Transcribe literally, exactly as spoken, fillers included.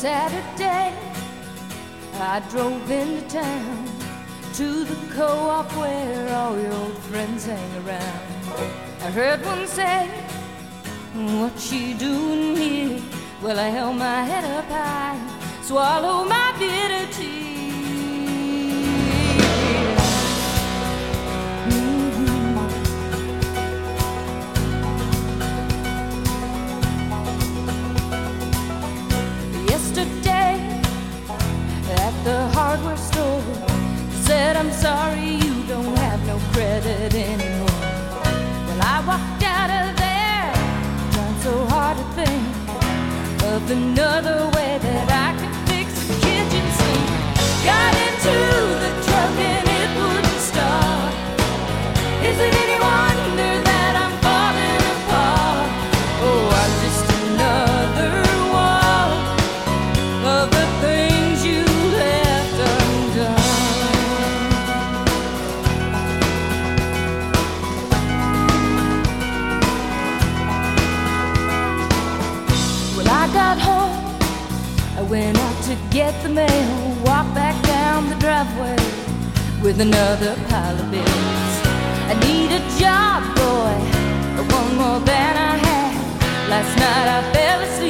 Saturday, I drove into town to the co-op where all your old friends hang around. I heard one say, "What's she doing here?" Well, I held my head up high, swallowed my bitter tea. The hardware store said, "I'm sorry, you don't have no credit anymore." Well, I walked out of there, trying so hard to think of another way that I could fix the kitchen sink. Got into the truck and it wouldn't start. Is it any wonder that I'm falling apart? Oh, I'm just another one of the things you got home. I went out to get the mail, walked back down the driveway with another pile of bills. I need a job, boy, one more than I had. Last night I fell asleep